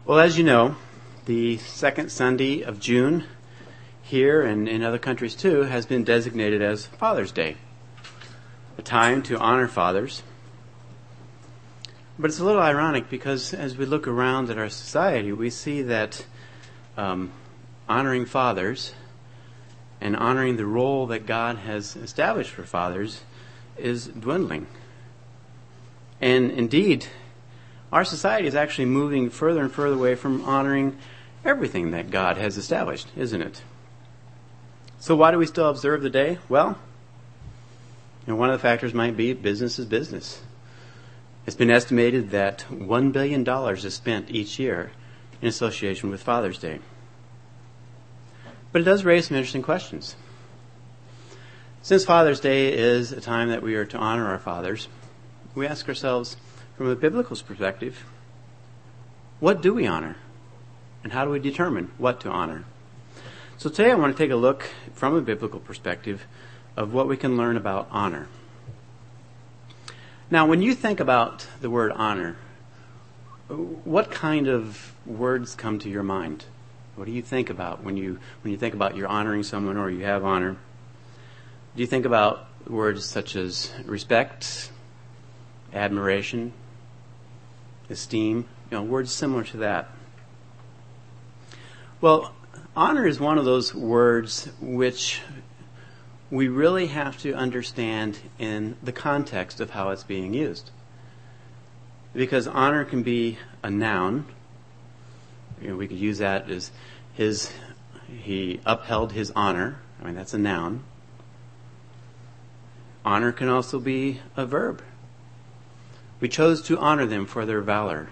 Well, as you know, the second Sunday of June here and in other countries too has been designated as Father's Day, a time to honor fathers. But it's a little ironic because as we look around at our society, we see that honoring fathers and honoring the role that God has established for fathers is dwindling. And indeed, our society is actually moving further and further away from honoring everything that God has established, isn't it? So why do we still observe the day? Well, one of the factors might be business is business. It's been estimated that $1 billion is spent each year in association with Father's Day. But it does raise some interesting questions. Since Father's Day is a time that we are to honor our fathers, we ask ourselves, from a biblical perspective, what do we honor? And how do we determine what to honor? So today I want to take a look from a biblical perspective of what we can learn about honor. Now, when you think about the word honor, what kind of words come to your mind? What do you think about when you think about you're honoring someone or you have honor? Do you think about words such as respect, admiration, esteem, words similar to that? Well, honor is one of those words which we really have to understand in the context of how it's being used. Because honor can be a noun. We could use that as he upheld his honor. That's a noun. Honor can also be a verb. We chose to honor them for their valor.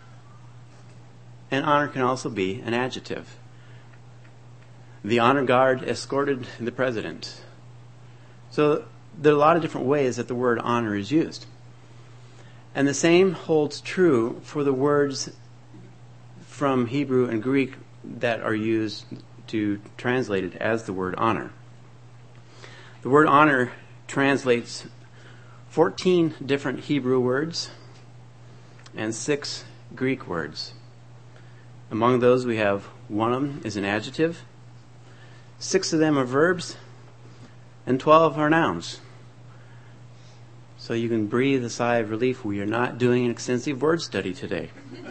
And honor can also be an adjective. The honor guard escorted the president. So there are a lot of different ways that the word honor is used. And the same holds true for the words from Hebrew and Greek that are used to translate it as the word honor. The word honor translates 14 different Hebrew words and 6 Greek words. Among those we have one of them is an adjective, 6 of them are verbs, and 12 are nouns. So you can breathe a sigh of relief. We are not doing an extensive word study today.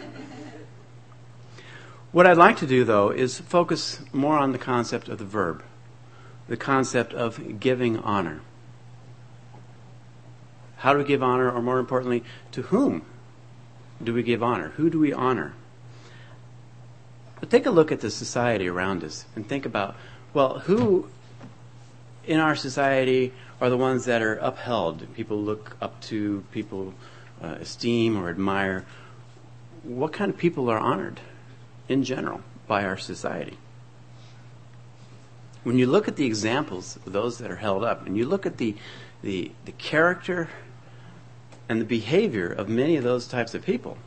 What I'd like to do, though, is focus more on the concept of the verb, the concept of giving honor. How do we give honor, or more importantly, to whom do we give honor? Who do we honor? But take a look at the society around us and think about, who in our society are the ones that are upheld? People look up to, people esteem or admire. What kind of people are honored in general by our society? When you look at the examples of those that are held up, and you look at the character and the behavior of many of those types of people,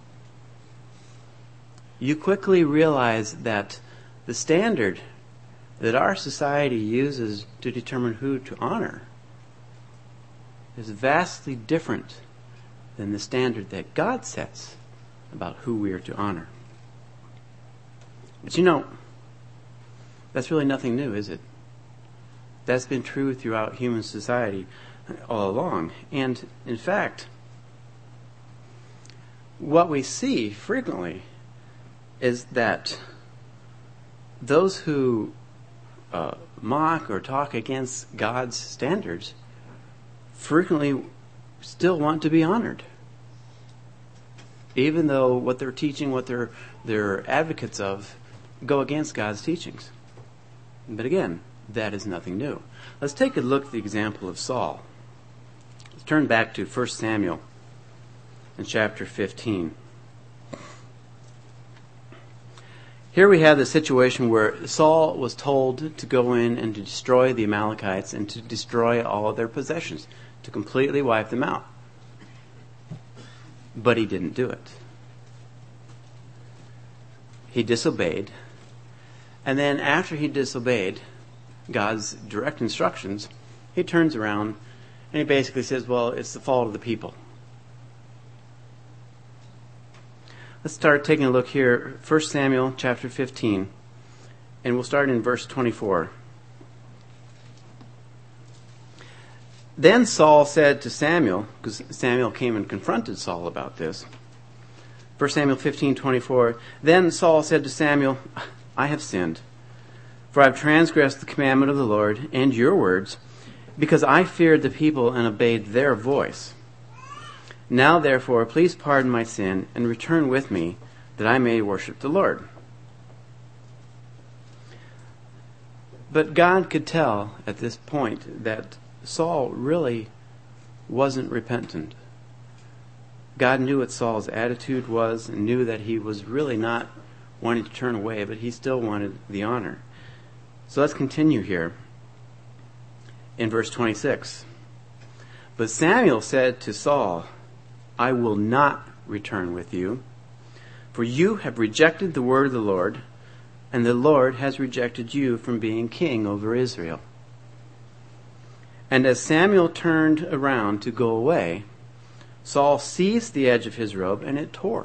you quickly realize that the standard that our society uses to determine who to honor is vastly different than the standard that God sets about who we are to honor. But that's really nothing new, is it? That's been true throughout human society all along. And in fact, what we see frequently is that those who mock or talk against God's standards frequently still want to be honored, even though what they're teaching, what they're advocates of, go against God's teachings. But again, that is nothing new. Let's take a look at the example of Saul. Let's turn back to 1 Samuel in chapter 15. Here we have the situation where Saul was told to go in and to destroy the Amalekites and to destroy all of their possessions, to completely wipe them out. But he didn't do it. He disobeyed. And then after he disobeyed God's direct instructions, he turns around and he basically says, it's the fault of the people. Let's start taking a look here, 1 Samuel chapter 15, and we'll start in verse 24. Then Saul said to Samuel, because Samuel came and confronted Saul about this. 1 Samuel 15:24. Then Saul said to Samuel, I have sinned, for I have transgressed the commandment of the Lord and your words, because I feared the people and obeyed their voice. Now therefore, please pardon my sin and return with me, that I may worship the Lord. But God could tell at this point that Saul really wasn't repentant. God knew what Saul's attitude was and knew that he was really not wanting to turn away, but he still wanted the honor. So let's continue here in verse 26. But Samuel said to Saul, I will not return with you, for you have rejected the word of the Lord, and the Lord has rejected you from being king over Israel. And as Samuel turned around to go away, Saul seized the edge of his robe, and it tore.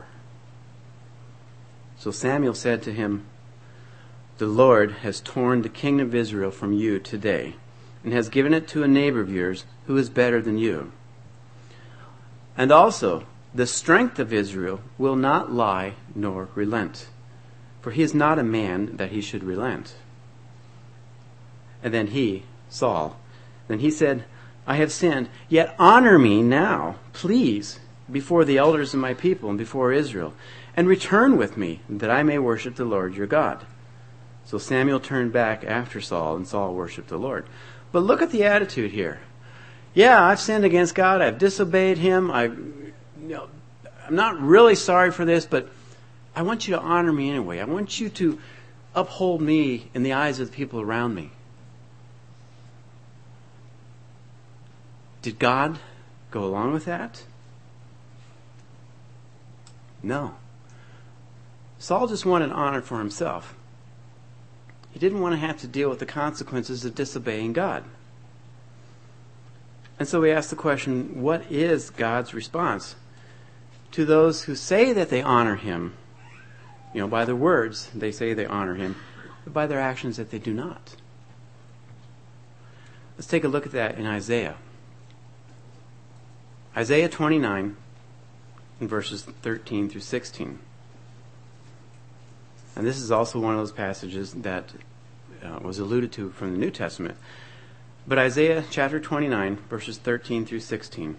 So Samuel said to him, the Lord has torn the kingdom of Israel from you today, and has given it to a neighbor of yours who is better than you. And also, the strength of Israel will not lie nor relent, for he is not a man that he should relent. And then Saul said, I have sinned, yet honor me now, please, before the elders of my people and before Israel, and return with me, that I may worship the Lord your God. So Samuel turned back after Saul, and Saul worshiped the Lord. But look at the attitude here. Yeah, I've sinned against God. I've disobeyed him. I'm not really sorry for this, but I want you to honor me anyway. I want you to uphold me in the eyes of the people around me. Did God go along with that? No. Saul just wanted honor for himself. He didn't want to have to deal with the consequences of disobeying God. And so we ask the question, what is God's response to those who say that they honor him? By their words, they say they honor him, but by their actions that they do not. Let's take a look at that in Isaiah. Isaiah 29, in verses 13 through 16. And this is also one of those passages that was alluded to from the New Testament. But Isaiah chapter 29, verses 13 through 16.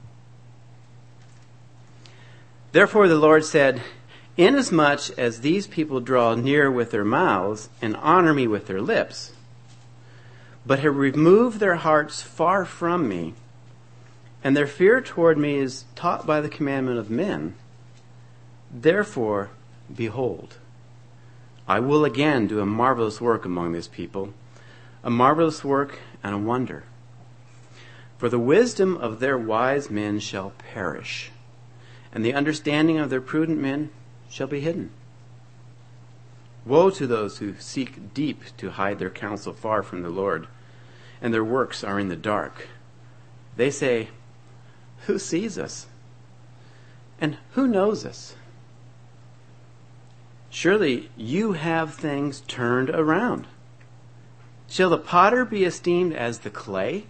Therefore the Lord said, inasmuch as these people draw near with their mouths and honor me with their lips, but have removed their hearts far from me, and their fear toward me is taught by the commandment of men, therefore, behold, I will again do a marvelous work among this people, a marvelous work and a wonder. For the wisdom of their wise men shall perish, and the understanding of their prudent men shall be hidden. Woe to those who seek deep to hide their counsel far from the Lord, and their works are in the dark. They say, who sees us? And who knows us? Surely you have things turned around. Shall the potter be esteemed as the clay?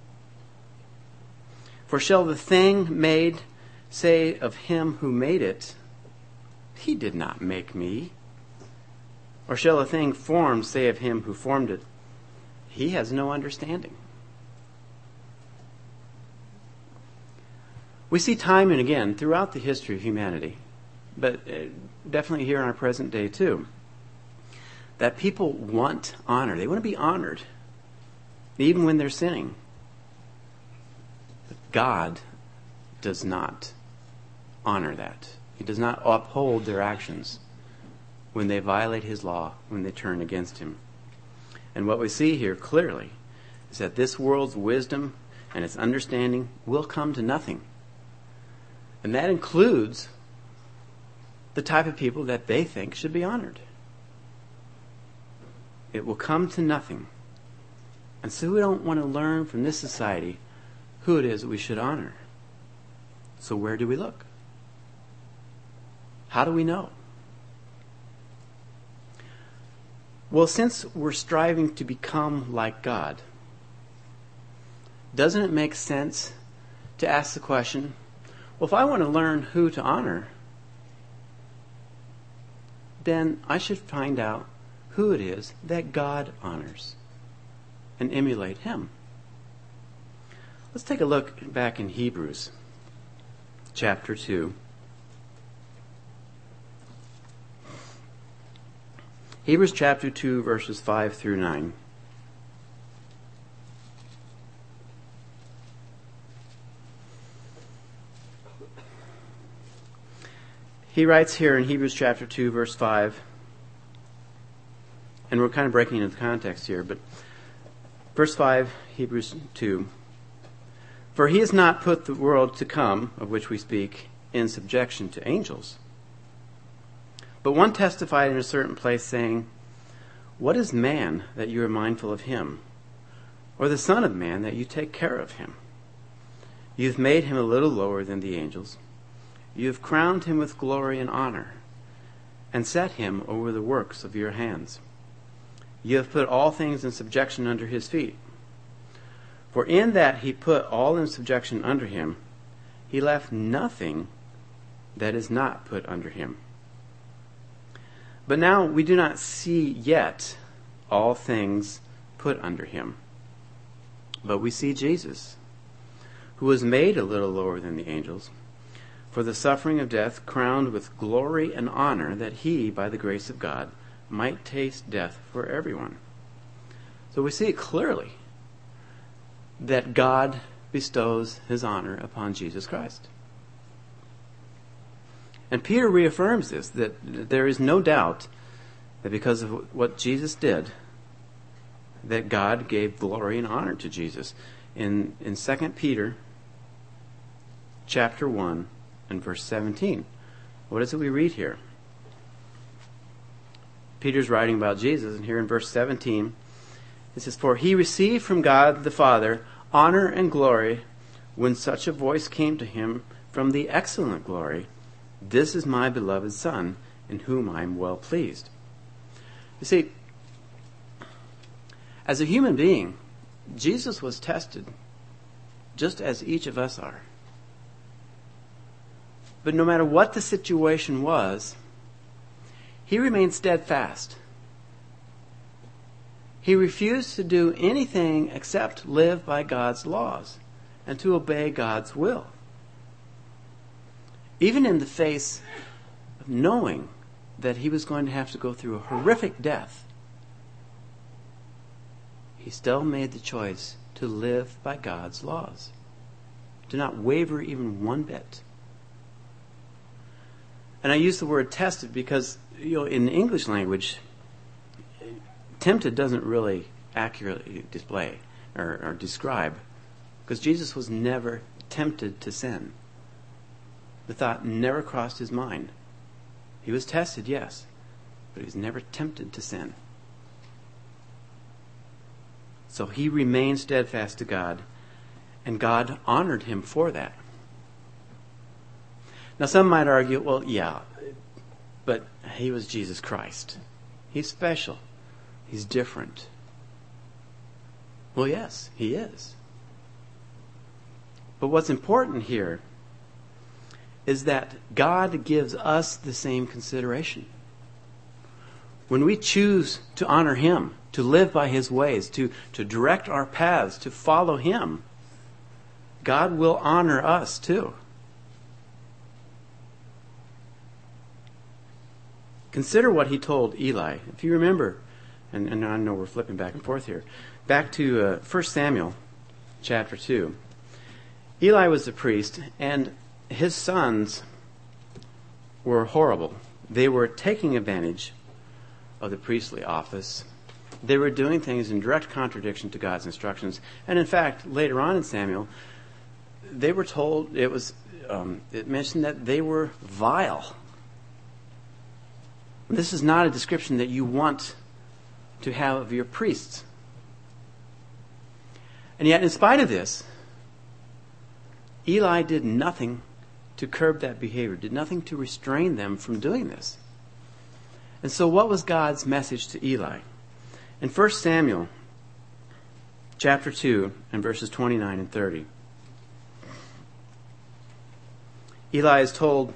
For shall the thing made say of him who made it, he did not make me? Or shall a thing formed say of him who formed it, he has no understanding? We see time and again throughout the history of humanity, but definitely here in our present day too, that people want honor. They want to be honored, even when they're sinning. But God does not honor that. He does not uphold their actions when they violate his law, when they turn against him. And what we see here clearly is that this world's wisdom and its understanding will come to nothing. And that includes the type of people that they think should be honored. It will come to nothing. And so we don't want to learn from this society who it is that we should honor. So where do we look? How do we know? Well, since we're striving to become like God, doesn't it make sense to ask the question, well, if I want to learn who to honor, then I should find out who it is that God honors and emulate Him. Let's take a look back in Hebrews chapter 2. Hebrews chapter 2, verses 5 through 9. He writes here in Hebrews chapter 2, verse 5, and we're kind of breaking into the context here, but verse 5, Hebrews 2, for he has not put the world to come, of which we speak, in subjection to angels. But one testified in a certain place, saying, what is man that you are mindful of him? Or the son of man that you take care of him? You have made him a little lower than the angels. You have crowned him with glory and honor, and set him over the works of your hands. You have put all things in subjection under his feet. For in that he put all in subjection under him, he left nothing that is not put under him. But now we do not see yet all things put under him. But we see Jesus, who was made a little lower than the angels, for the suffering of death, crowned with glory and honor, that he, by the grace of God, might taste death for everyone. So we see it clearly that God bestows his honor upon Jesus Christ. And Peter reaffirms this, that there is no doubt that because of what Jesus did, that God gave glory and honor to Jesus. In 2 Peter chapter 1 and verse 17, what is it we read here? Peter's writing about Jesus, and here in verse 17, it says, for he received from God the Father honor and glory when such a voice came to him from the excellent glory, this is my beloved Son, in whom I am well pleased. You see, as a human being, Jesus was tested just as each of us are. But no matter what the situation was, he remained steadfast. He refused to do anything except live by God's laws and to obey God's will. Even in the face of knowing that he was going to have to go through a horrific death, he still made the choice to live by God's laws, to not waver even one bit. And I use the word tested because, in the English language, tempted doesn't really accurately display or describe, because Jesus was never tempted to sin. The thought never crossed his mind. He was tested, yes, but he was never tempted to sin. So he remained steadfast to God, and God honored him for that. Now some might argue, well, yeah, but he was Jesus Christ. He's special. He's different. Well, yes, he is. But what's important here is that God gives us the same consideration. When we choose to honor him, to live by his ways, to direct our paths, to follow him, God will honor us too. Consider what he told Eli. If you remember, and I know we're flipping back and forth here, back to 1 Samuel chapter 2. Eli was the priest, and his sons were horrible. They were taking advantage of the priestly office. They were doing things in direct contradiction to God's instructions. And in fact, later on in Samuel, they were told, it mentioned that they were vile. This is not a description that you want to have of your priests. And yet, in spite of this, Eli did nothing to curb that behavior, did nothing to restrain them from doing this. And so what was God's message to Eli? In 1 Samuel chapter 2 and verses 29 and 30, Eli is told,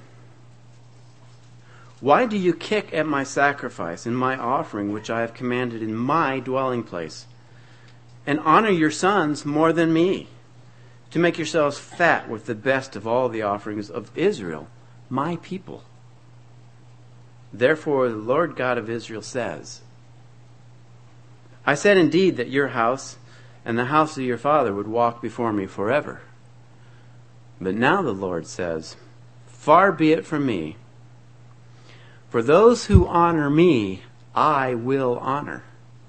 "Why do you kick at my sacrifice and my offering which I have commanded in my dwelling place, and honor your sons more than me, to make yourselves fat with the best of all the offerings of Israel, my people? Therefore the Lord God of Israel says, I said indeed that your house and the house of your father would walk before me forever. But now the Lord says, far be it from me. For those who honor me, I will honor.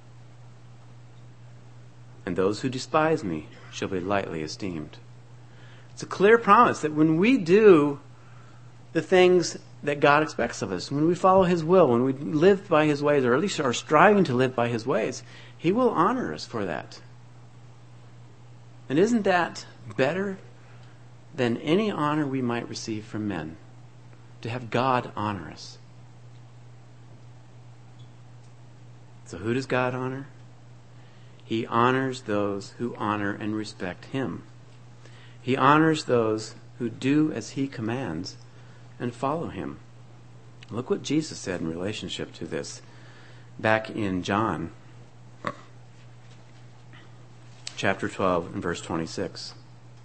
And those who despise me shall be lightly esteemed." It's a clear promise that when we do the things that God expects of us, when we follow His will, when we live by His ways, or at least are striving to live by His ways, He will honor us for that. And isn't that better than any honor we might receive from men? To have God honor us. So who does God honor? He honors those who honor and respect Him. He honors those who do as He commands and follow Him. Look what Jesus said in relationship to this back in John chapter 12 and verse 26.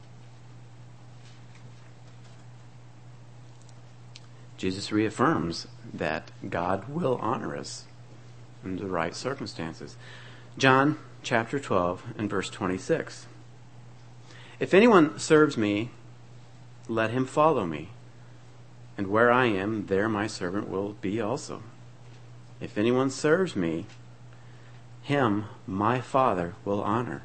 Jesus reaffirms that God will honor us in the right circumstances. John chapter 12 and verse 26. "If anyone serves me, let him follow me. And where I am, there my servant will be also. If anyone serves me, him my Father will honor."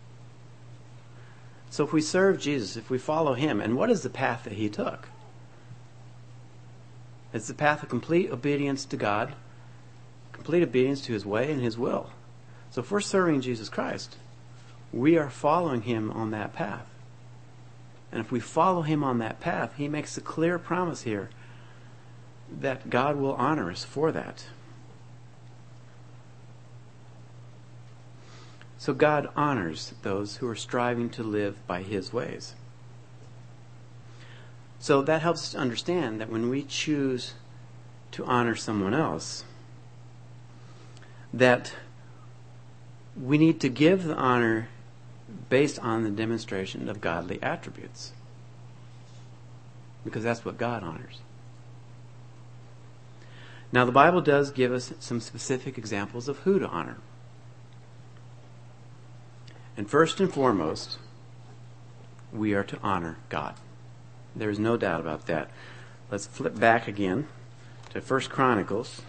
So if we serve Jesus, if we follow Him, and what is the path that He took? It's the path of complete obedience to God, complete obedience to His way and His will. So if we're serving Jesus Christ, we are following Him on that path. And if we follow Him on that path, He makes a clear promise here that God will honor us for that. So God honors those who are striving to live by His ways. So that helps us to understand that when we choose to honor someone else, that we need to give the honor based on the demonstration of godly attributes. Because that's what God honors. Now the Bible does give us some specific examples of who to honor. And first and foremost, we are to honor God. There is no doubt about that. Let's flip back again to 1 Chronicles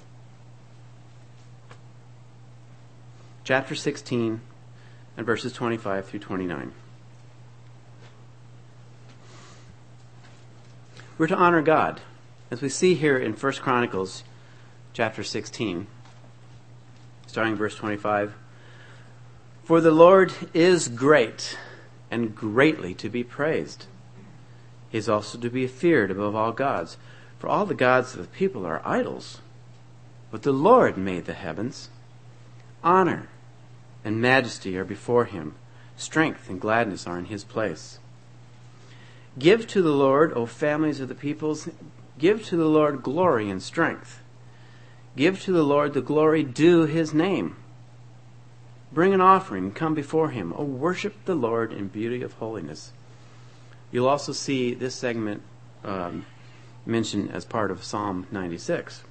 chapter 16 and verses 25 through 29. We're to honor God. As we see here in 1 Chronicles chapter 16, starting verse 25, "For the Lord is great and greatly to be praised. He is also to be feared above all gods. For all the gods of the people are idols. But the Lord made the heavens. Honor and majesty are before Him. Strength and gladness are in His place. Give to the Lord, O families of the peoples, give to the Lord glory and strength. Give to the Lord the glory due His name. Bring an offering and come before Him. O worship the Lord in beauty of holiness." You'll also see this segment mentioned as part of Psalm 96.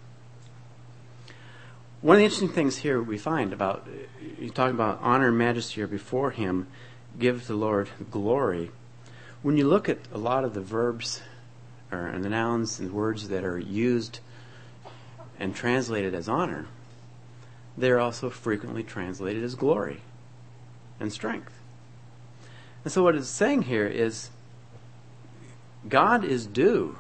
One of the interesting things here we find about, you talk about honor and majesty are before Him, give the Lord glory. When you look at a lot of the verbs and the nouns and words that are used and translated as honor, they're also frequently translated as glory and strength. And so what it's saying here is God is due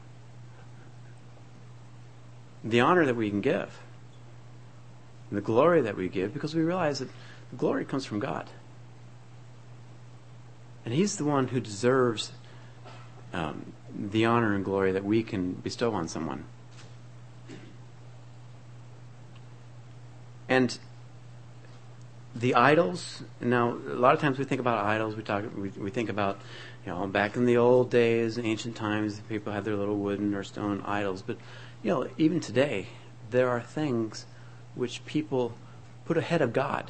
the honor that we can give, and the glory that we give, because we realize that the glory comes from God. And He's the one who deserves the honor and glory that we can bestow on someone. And the idols, now a lot of times we think about idols, we think about, back in the old days, ancient times, people had their little wooden or stone idols. But, even today, there are things which people put ahead of God.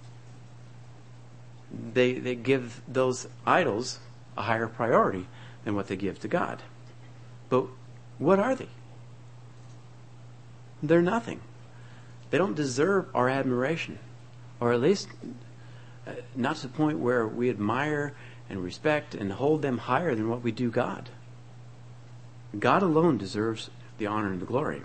They give those idols a higher priority than what they give to God. But what are they? They're nothing. They don't deserve our admiration, or at least not to the point where we admire and respect and hold them higher than what we do God. God alone deserves the honor and the glory.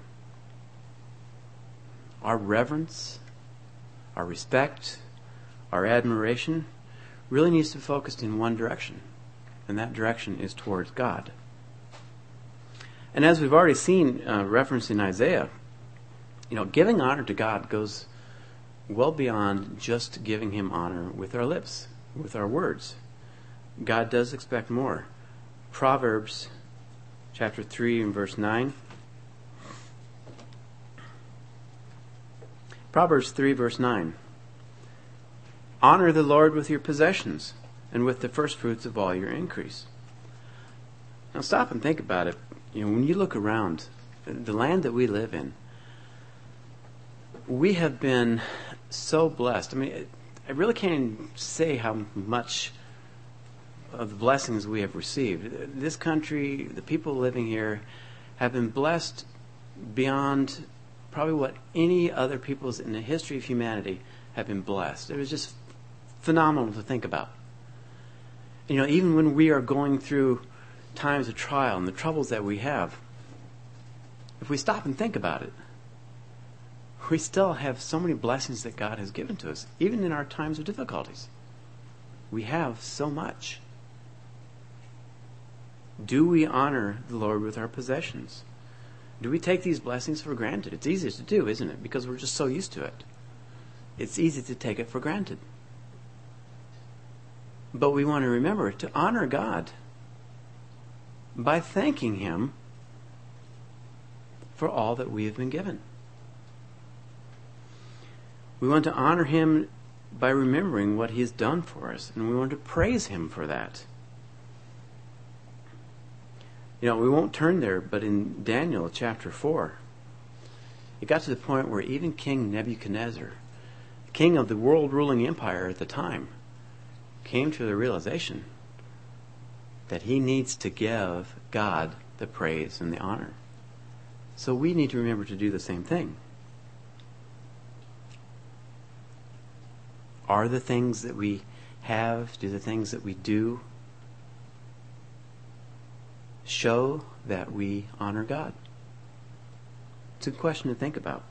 Our reverence, our respect, our admiration really needs to be focused in one direction, and that direction is towards God. And as we've already seen referenced in Isaiah, giving honor to God goes well beyond just giving Him honor with our lips, with our words. God does expect more. Proverbs chapter 3 and verse 9. Proverbs 3 verse 9. Honor the Lord with your possessions and with the first fruits of all your increase. Now stop and think about it. When you look around, the land that we live in, we have been so blessed. I really can't say how much of the blessings we have received. This country, the people living here, have been blessed beyond probably what any other peoples in the history of humanity have been blessed. It was just phenomenal to think about. Even when we are going through times of trial and the troubles that we have, if we stop and think about it, we still have so many blessings that God has given to us, even in our times of difficulties. We have so much. Do we honor the Lord with our possessions? Do we take these blessings for granted? It's easy to do, isn't it? Because we're just so used to it. It's easy to take it for granted. But we want to remember to honor God by thanking Him for all that we have been given. We want to honor Him by remembering what He has done for us, and we want to praise Him for that. We won't turn there, but in Daniel chapter 4, it got to the point where even King Nebuchadnezzar, king of the world-ruling empire at the time, came to the realization that he needs to give God the praise and the honor. So we need to remember to do the same thing. Are the things that we have, do the things that we do, show that we honor God? It's a question to think about.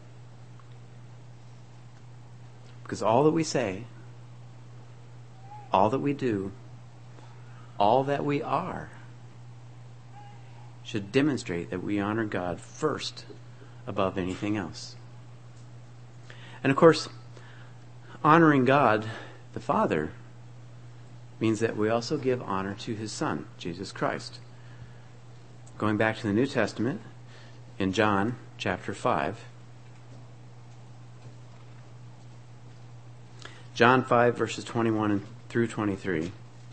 Because all that we say, all that we do, all that we are, should demonstrate that we honor God first above anything else. And of course, honoring God, the Father, means that we also give honor to His Son, Jesus Christ. Going back to the New Testament, in John chapter 5. John 5 verses 21 through 23.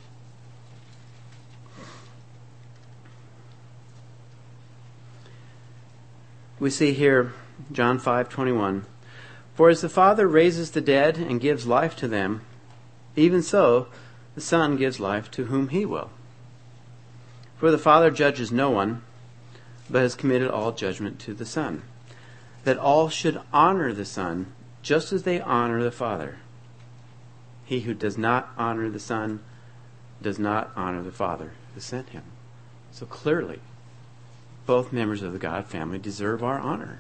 We see here, John 5:21, for as the Father raises the dead and gives life to them, even so the Son gives life to whom He will. For the Father judges no one, but has committed all judgment to the Son, that all should honor the Son just as they honor the Father. He who does not honor the Son does not honor the Father who sent Him. So clearly, both members of the God family deserve our honor.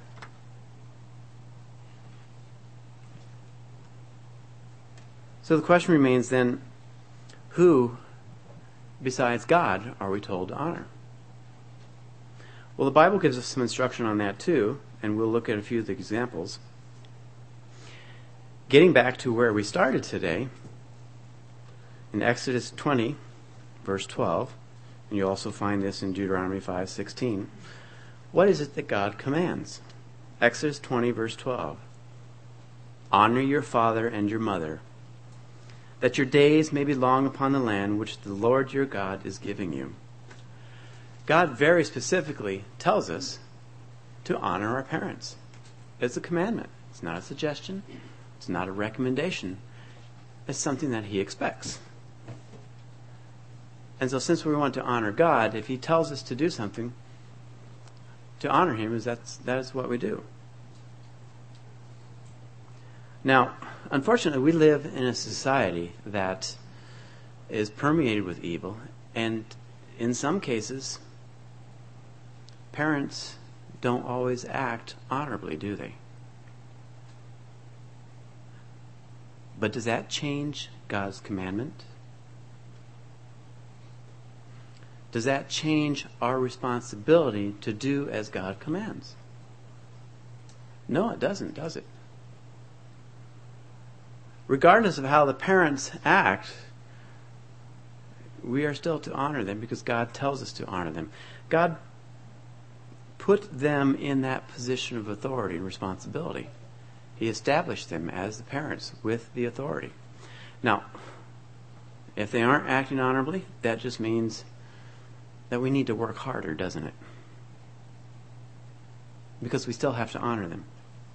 So the question remains then, who besides God are we told to honor? Well, the Bible gives us some instruction on that too, and we'll look at a few of the examples. Getting back to where we started today, in Exodus 20, verse 12, And you also find this in Deuteronomy 5:16. What is it that God commands? Exodus 20, verse 12. Honor your father and your mother, that your days may be long upon the land which the Lord your God is giving you. God very specifically tells us to honor our parents. It's a commandment. It's not a suggestion. It's not a recommendation. It's something that he expects. And so since we want to honor God, if he tells us to do something, to honor him, that is what we do. Now, unfortunately, we live in a society that is permeated with evil, and in some cases, parents don't always act honorably, do they? But does that change God's commandment? Does that change our responsibility to do as God commands? No, it doesn't, does it? Regardless of how the parents act, we are still to honor them because God tells us to honor them. God put them in that position of authority and responsibility. He established them as the parents with the authority. Now, if they aren't acting honorably, that just means that we need to work harder, doesn't it? Because we still have to honor them.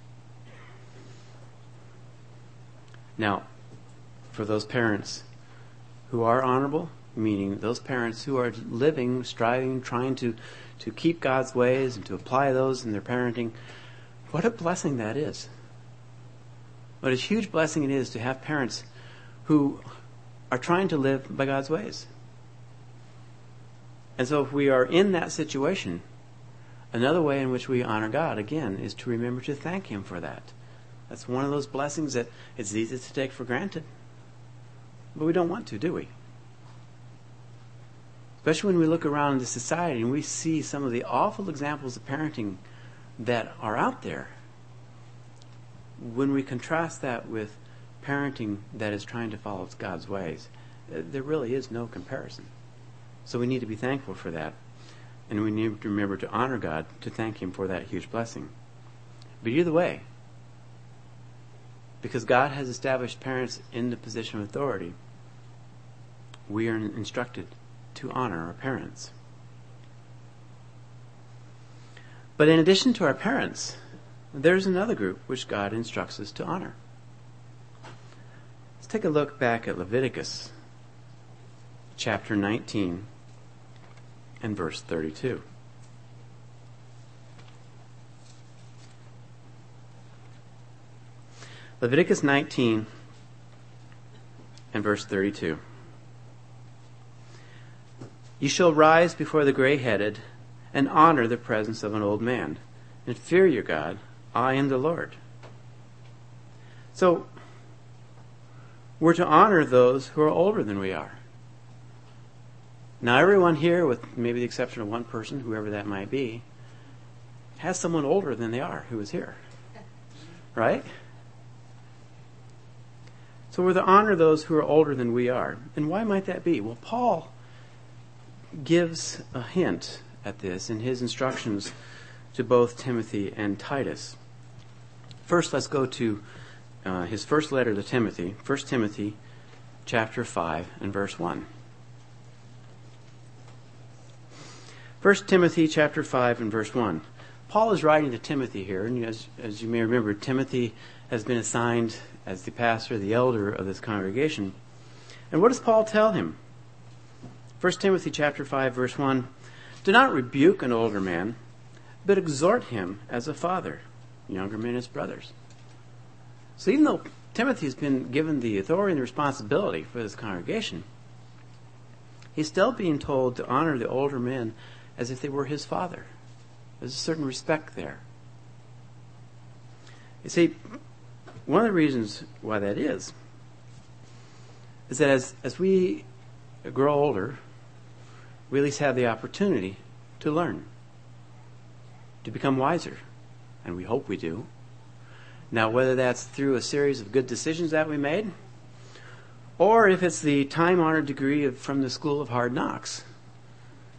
Now, for those parents who are honorable, meaning those parents who are living, striving, trying to keep God's ways and to apply those in their parenting, what a blessing that is. What a huge blessing it is to have parents who are trying to live by God's ways. And so if we are in that situation, another way in which we honor God, again, is to remember to thank him for that. That's one of those blessings that it's easy to take for granted. But we don't want to, do we? Especially when we look around in the society and we see some of the awful examples of parenting that are out there. When we contrast that with parenting that is trying to follow God's ways, there really is no comparison. So we need to be thankful for that. And we need to remember to honor God, to thank him for that huge blessing. But either way, because God has established parents in the position of authority, we are instructed to honor our parents. But in addition to our parents, there's another group which God instructs us to honor. Let's take a look back at Leviticus chapter 19 and verse 32. Leviticus 19 and verse 32. You shall rise before the gray-headed and honor the presence of an old man, and fear your God. I am the Lord. So, we're to honor those who are older than we are. Now, everyone here, with maybe the exception of one person, whoever that might be, has someone older than they are who is here. Right? So we're to honor those who are older than we are. And why might that be? Well, Paul gives a hint at this in his instructions to both Timothy and Titus. First, let's go to his first letter to Timothy, 1 Timothy chapter 5 and verse 1. 1 Timothy chapter 5 and verse 1. Paul is writing to Timothy here, and as you may remember, Timothy has been assigned as the pastor, the elder of this congregation. And what does Paul tell him? 1 Timothy chapter 5 verse 1. Do not rebuke an older man, but exhort him as a father, younger men as brothers. So even though Timothy has been given the authority and the responsibility for this congregation, he's still being told to honor the older men as if they were his father. There's a certain respect there. You see, one of the reasons why that is that as we grow older, we at least have the opportunity to learn, to become wiser, and we hope we do. Now, whether that's through a series of good decisions that we made, or if it's the time-honored degree from the School of Hard Knocks,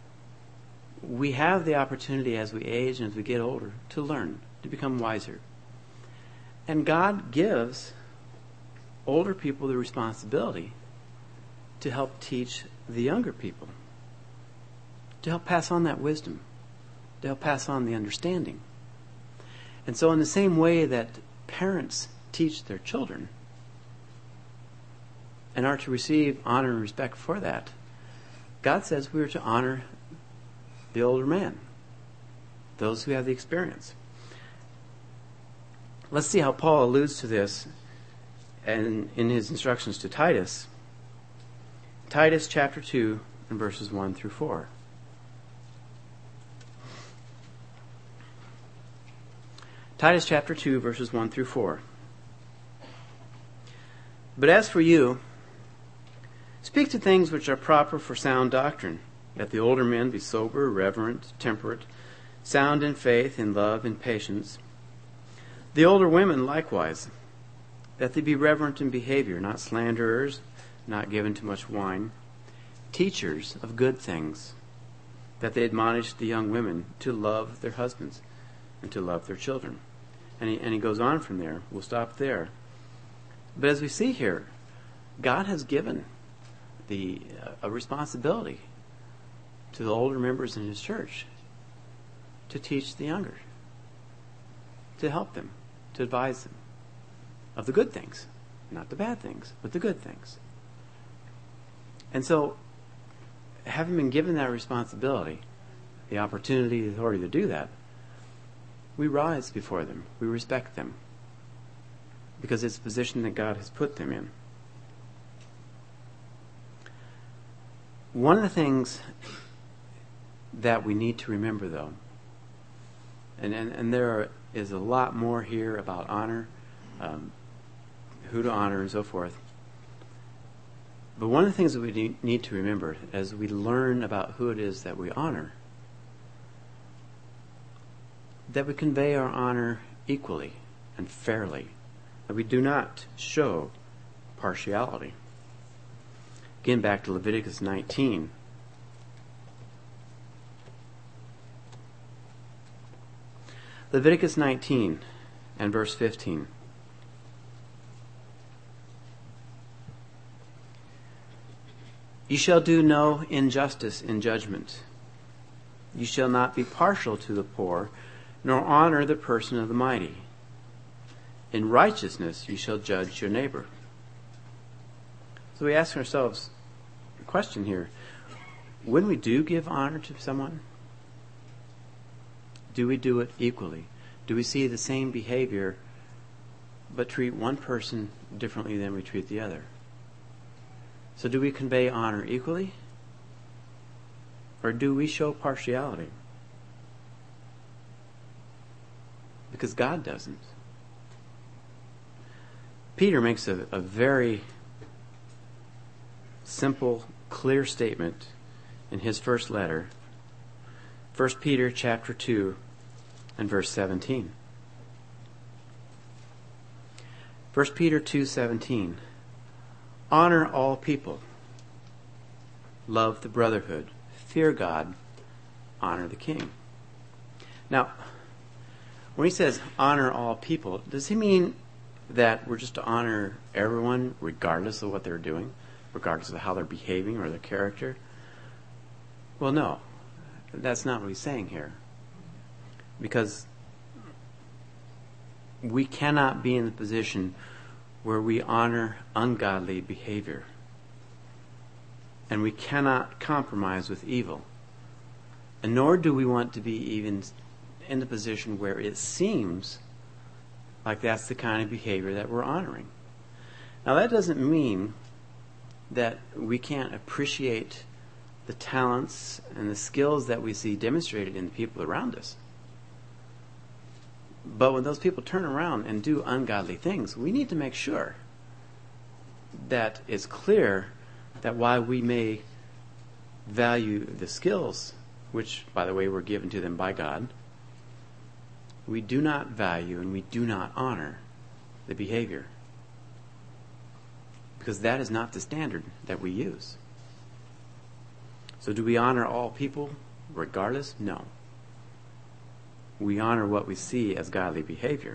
we have the opportunity as we age and as we get older to learn, to become wiser. And God gives older people the responsibility to help teach the younger people, to help pass on that wisdom, to help pass on the understanding. And so in the same way that parents teach their children and are to receive honor and respect for that, God says we are to honor the older man, those who have the experience. Let's see how Paul alludes to this in his instructions to Titus. Titus chapter 2 and verses 1 through 4. Titus chapter 2 verses 1 through 4. But as for you, speak to things which are proper for sound doctrine, that the older men be sober, reverent, temperate, sound in faith, in love, in patience. The older women likewise, that they be reverent in behavior, not slanderers, not given to much wine, teachers of good things, that they admonish the young women to love their husbands and to love their children. And he goes on from there. We'll stop there. But as we see here, God has given a responsibility to the older members in his church to teach the younger, to help them, to advise them of the good things, not the bad things, but the good things. And so, having been given that responsibility, the opportunity, the authority to do that, we rise before them. We respect them because it's a position that God has put them in. One of the things that we need to remember, though, and there is a lot more here about honor, who to honor and so forth. But one of the things that we need to remember as we learn about who it is that we honor, that we convey our honor equally and fairly, that we do not show partiality. Again, back to Leviticus 19. Leviticus 19 and verse 15. You shall do no injustice in judgment. You shall not be partial to the poor, nor honor the person of the mighty. In righteousness you shall judge your neighbor. So we ask ourselves a question here. When we do give honor to someone, do we do it equally? Do we see the same behavior but treat one person differently than we treat the other? So do we convey honor equally? Or do we show partiality? Because God doesn't. Peter makes a very simple, clear statement in his first letter. 1 Peter chapter 2 and verse 17. 1 Peter 2:17. Honor all people. Love the brotherhood. Fear God. Honor the king. Now, when he says honor all people, does he mean that we're just to honor everyone regardless of what they're doing, regardless of how they're behaving or their character? Well, no. That's not what he's saying here. Because we cannot be in the position where we honor ungodly behavior. And we cannot compromise with evil. And nor do we want to be even in the position where it seems like that's the kind of behavior that we're honoring. Now that doesn't mean that we can't appreciate the talents and the skills that we see demonstrated in the people around us. But when those people turn around and do ungodly things, we need to make sure that it's clear that while we may value the skills, which, by the way, were given to them by God, we do not value and we do not honor the behavior. Because that is not the standard that we use. So do we honor all people regardless? No. We honor what we see as godly behavior.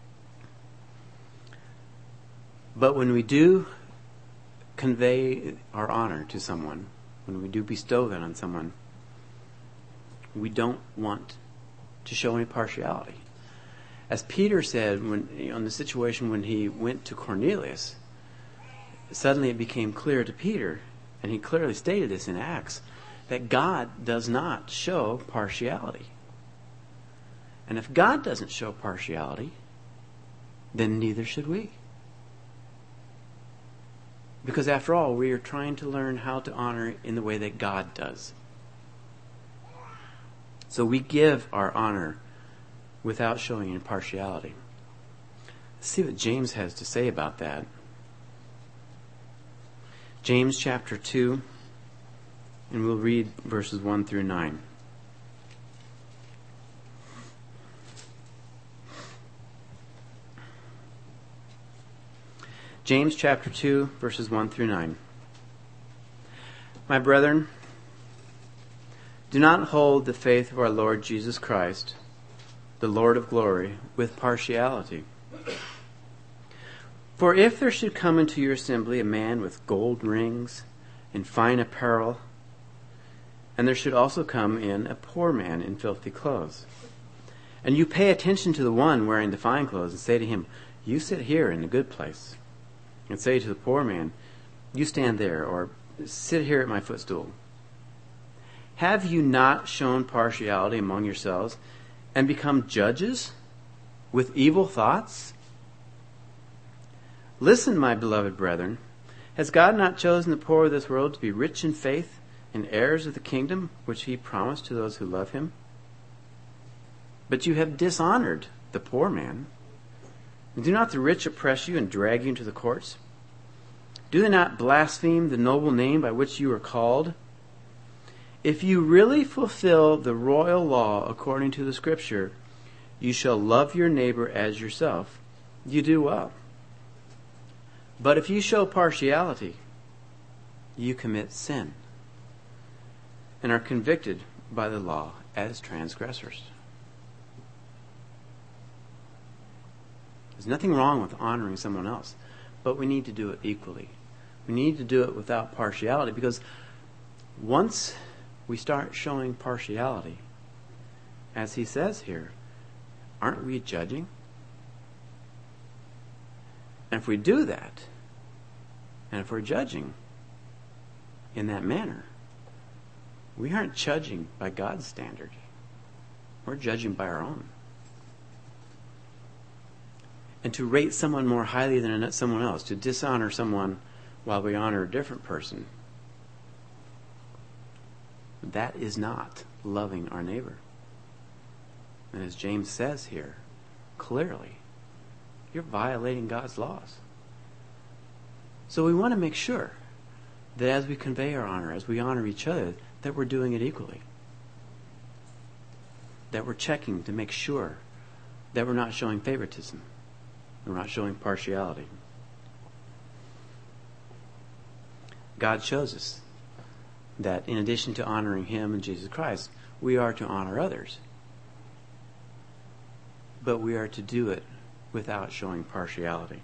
But when we do convey our honor to someone, when we do bestow that on someone, we don't want to show any partiality. As Peter said on the situation when he went to Cornelius, suddenly it became clear to Peter, and he clearly stated this in Acts, that God does not show partiality. And if God doesn't show partiality, then neither should we. Because after all, we are trying to learn how to honor in the way that God does. So we give our honor without showing any partiality. Let's see what James has to say about that. James chapter 2, and we'll read verses 1 through 9. James chapter 2, verses 1 through 9. My brethren, do not hold the faith of our Lord Jesus Christ, the Lord of glory, with partiality. For if there should come into your assembly a man with gold rings and fine apparel, and there should also come in a poor man in filthy clothes, and you pay attention to the one wearing the fine clothes, and say to him, you sit here in the good place, and say to the poor man, you stand there, or sit here at my footstool. Have you not shown partiality among yourselves, and become judges with evil thoughts? Listen, my beloved brethren, has God not chosen the poor of this world to be rich in faith and heirs of the kingdom which he promised to those who love him? But you have dishonored the poor man. And do not the rich oppress you and drag you into the courts? Do they not blaspheme the noble name by which you are called? If you really fulfill the royal law according to the Scripture, you shall love your neighbor as yourself. You do well. But if you show partiality, you commit sin and are convicted by the law as transgressors. There's nothing wrong with honoring someone else, but we need to do it equally. We need to do it without partiality, because once we start showing partiality, as he says here, aren't we judging? And if we do that, and if we're judging in that manner, we aren't judging by God's standard. We're judging by our own. And to rate someone more highly than someone else, to dishonor someone while we honor a different person, that is not loving our neighbor. And as James says here, clearly, you're violating God's laws. So we want to make sure that as we convey our honor, as we honor each other, that we're doing it equally. That we're checking to make sure that we're not showing favoritism. We're not showing partiality. God shows us that in addition to honoring him and Jesus Christ, we are to honor others. But we are to do it without showing partiality.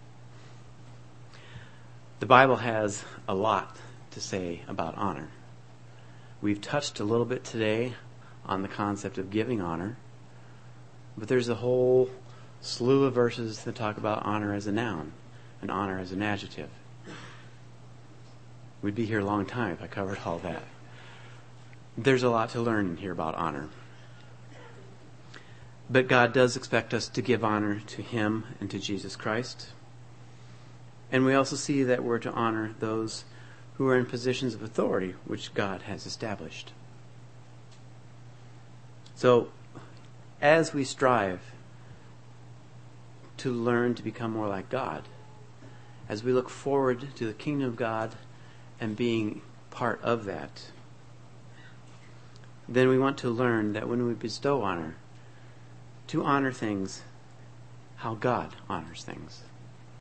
The Bible has a lot to say about honor. We've touched a little bit today on the concept of giving honor, but there's a whole slew of verses that talk about honor as a noun and honor as an adjective. We'd be here a long time if I covered all that. There's a lot to learn here about honor. But God does expect us to give honor to him and to Jesus Christ. And we also see that we're to honor those who are in positions of authority which God has established. So, as we strive to learn to become more like God, as we look forward to the kingdom of God and being part of that, then we want to learn that when we bestow honor, to honor things how God honors things.